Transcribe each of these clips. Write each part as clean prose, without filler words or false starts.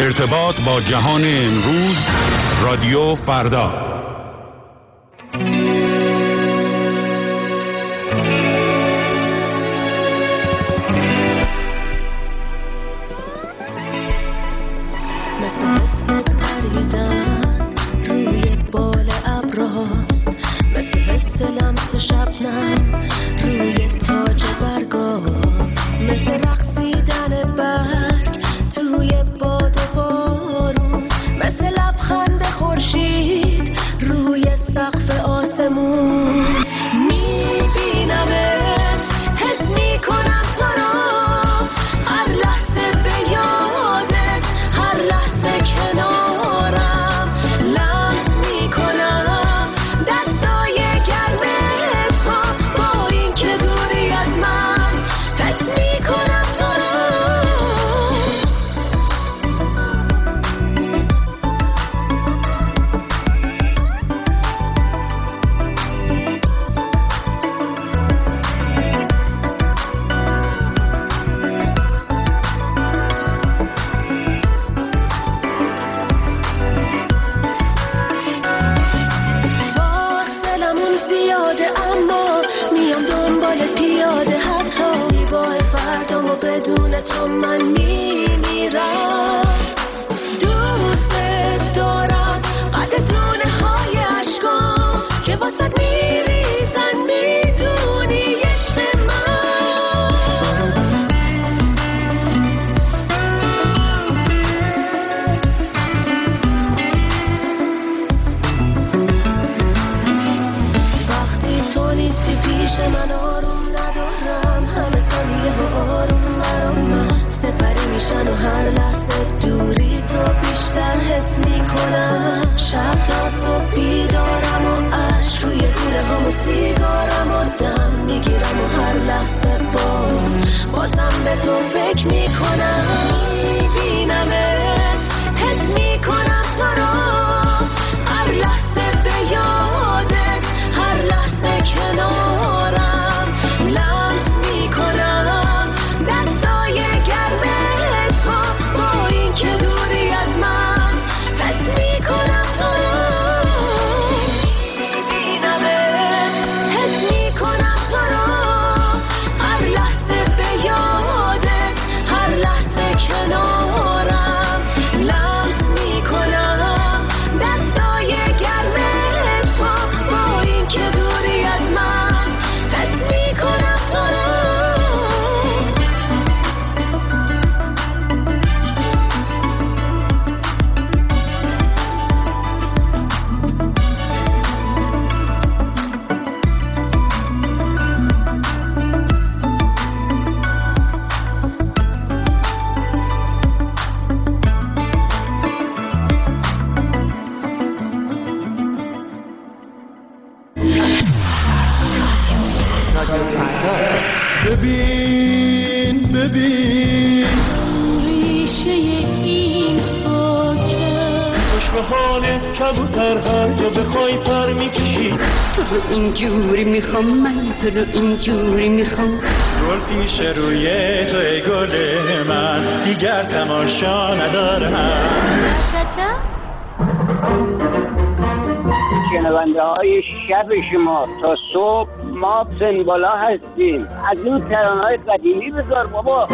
ارتباط با جهان امروز، رادیو فردا. تو رو اینجوری میخوام گل پیش روی تو ای گل من دیگر تماشا ندارم. شنونده های شب شما تا صبح ما سنبالا هستیم. از اون ترانه های قدیمی بذار بابا.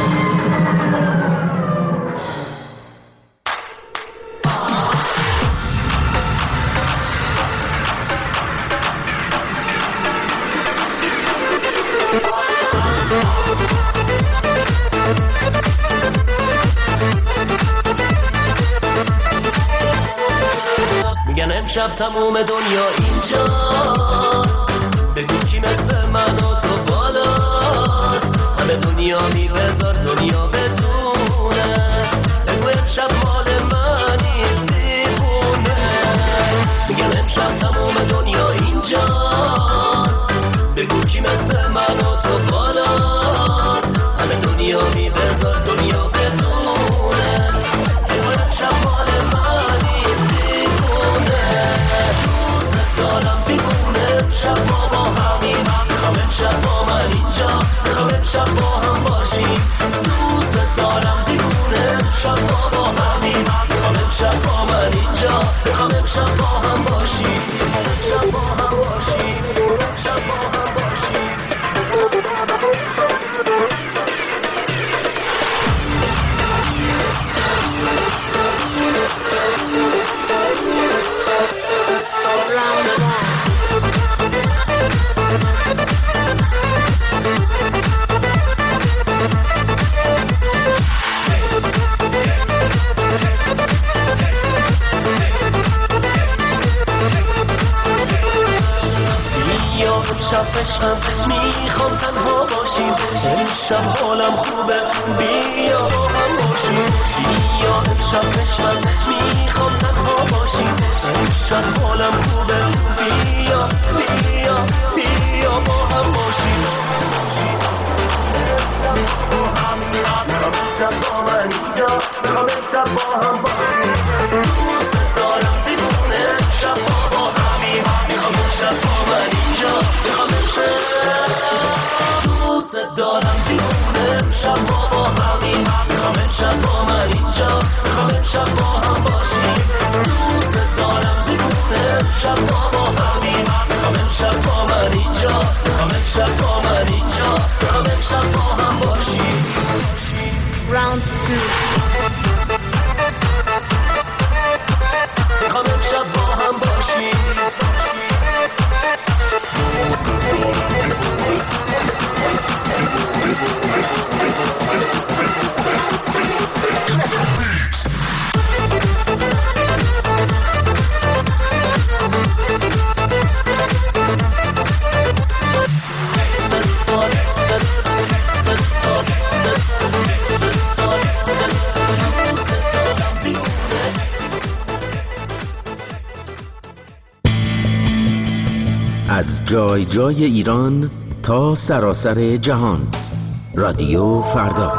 امشب تموم دنیا اینجاست، بگو کی مثل من و تو بالاست، همه دنیا میبذار دنیا بدونه، بگو امشب مال منی دیوونه. میگم امشب تموم دنیا اینجاست، بگو کی مثل من و تو بالاست، همه دنیا میبذار دنیا بدونه، بگو امشب مال منی دیوونه. دارم دیوونه شب ما با همین، میخوام امشب با من اینجا، میخوام امشب با هم باشیم. دوست دارم دیوونه شب ما با همین. امشب عشقم میخوام تنها باشیم امشب حالم خوبه بیا با هم باشیم بیا امشب عشقم میخوام تنها باشیم امشب حالم خوبه بیا بیا بیا با هم باشیم امشب با من اینجا میخوام امشب با هم باشیم دوست دارم دیوونه امشب با همین میخوام امشب با من اینجا میخوام دوست دارم دیوونه امشب با همین میخوام امشب با من اینجا میخوام امشب با هم باشیم دوست دارم دیوونه امشب با همین میخوام امشب با من اینجا میخوام امشب با من اینجا میخوام امشب با هم باشیم Round 2 میخوام امشب با هم باشیم از جای جای ایران تا سراسر جهان رادیو فردا.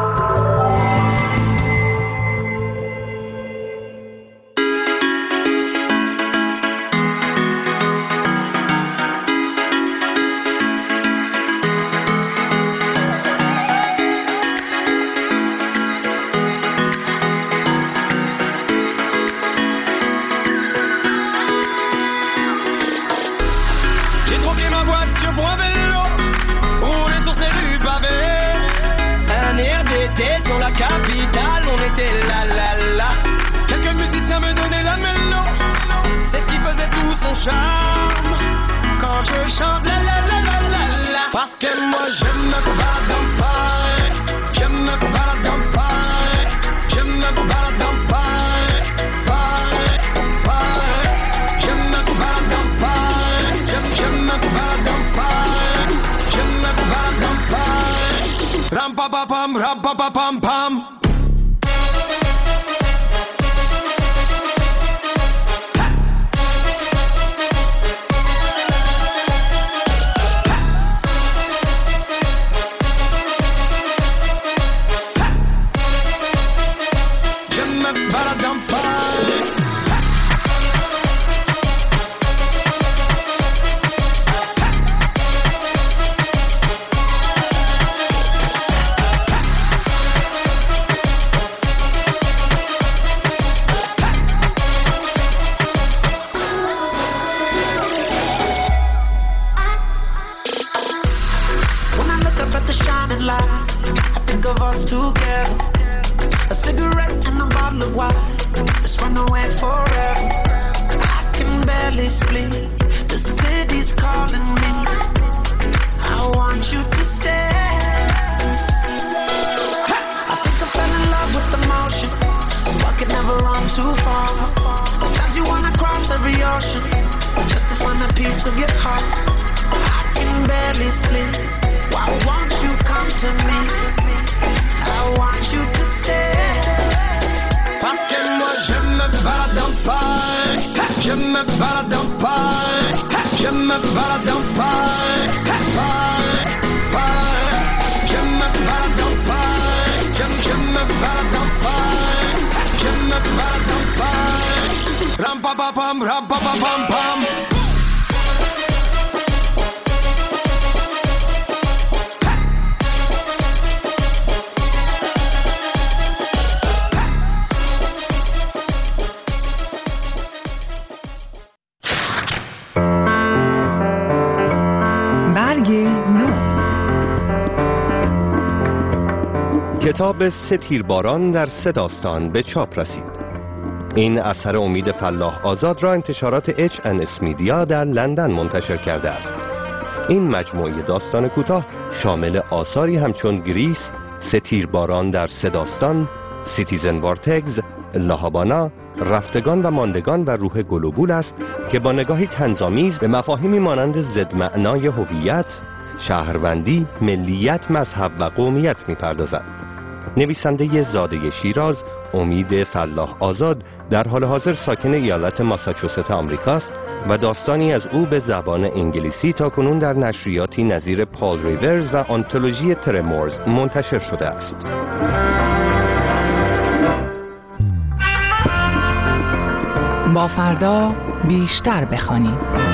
کتاب سه تیرباران در سه داستان به چاپ رسید. این اثر امید فلاح آزاد را انتشارات H&S میدیا در لندن منتشر کرده است. این مجموعه داستان کوتاه شامل آثاری همچون گریس، سه تیرباران در سه داستان، سیتیزن وارتگز، لاهابانا، رفتگان و ماندگان و روح گلوبول است که با نگاهی طنزآمیز به مفاهیمی مانند ضدمعنای هویت، شهروندی، ملیت، مذهب و قومیت می‌پردازد. نویسنده زاده شیراز، امید فلاح آزاد، در حال حاضر ساکن ایالت ماساچوست آمریکاست و داستانی از او به زبان انگلیسی تاکنون در نشریاتی نظیر پال ریورز و آنتولوژی ترمورز منتشر شده است. با فردا بیشتر بخوانیم.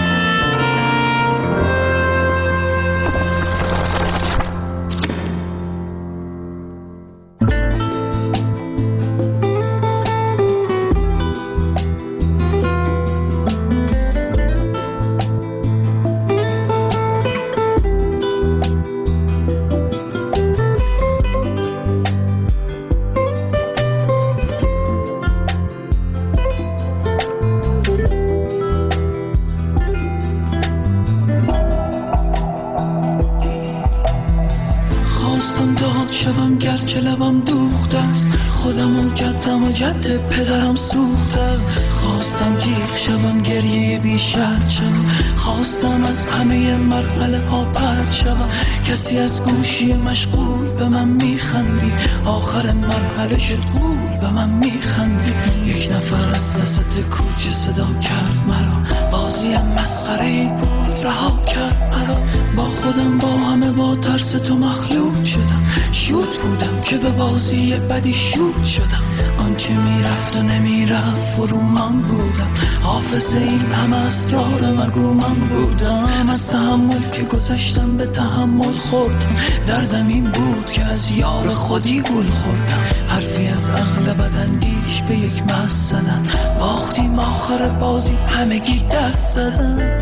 شوم گرچه لبم دوخته است، خودم و جدم و جد پدرم سوخته است. خواستم جیغ شوم گریه بیشرط شوم، خواستم از همه مرحله ها پرت شوم. کسی از گوشی مشغول به من میخندی، آخر مرحله شد گول به من میخندی. یک نفر از وسط کوچه صدا کرد مرا، بازیم مسخره‌ای بود رها کرد مرا. با خودم با همه با ترس تو مخلوط شدم، شوت بودم که به بازی بدی شوت شدم. آنچه میرفت و نمیرفت فرو من بودم، حافظه این همه اسرار مگو من بودم. از تحمل که گذشتم به تحمل خوردم، دردم این بود که از یار خودی گل خوردم. حرفی از عقل بداندیش به یک مست زدن، باختیم آخر بازی همگی دست زدن.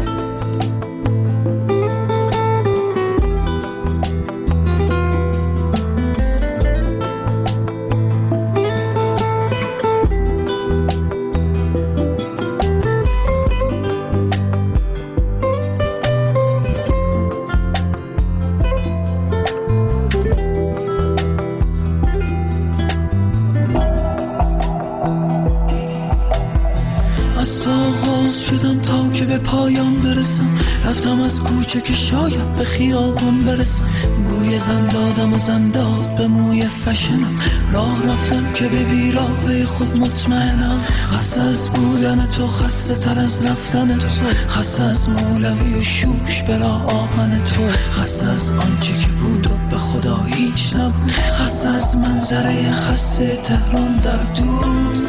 که شاید به خیابون برسم، گوی زن دادم و زن داد به موی فشنم. راه رفتم که به بیراهه خود مطمئنم، خسته از بودن تو، خسته تر از رفتن تو، خسته از مولوی و شوش برا آهن تو، خسته از آنچه که بود و به خدا هیچ نبود، خسته از منظره خسته تهران در دود.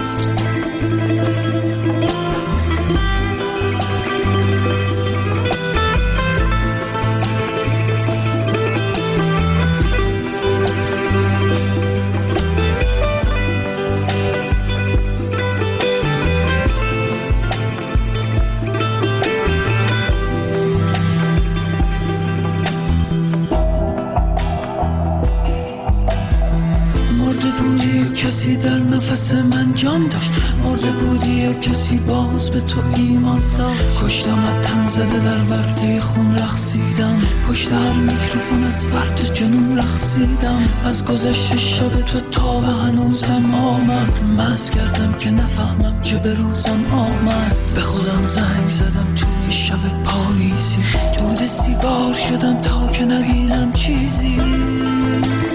کسی در نفس من جان داشت، مرده بودی یا کسی باز به تو ایمان داشت. کشتم از تن زده در ورده خون رقصیدم، پشت هر میکروفون از فرد جنون رقصیدم. از گذشت شب تو تا به هنوزم آمد، مست کردم که نفهمم چه به روزم آمد. به خودم زنگ زدم توی شب پاییزی، دود سیگار شدم تا که نبینم چیزی.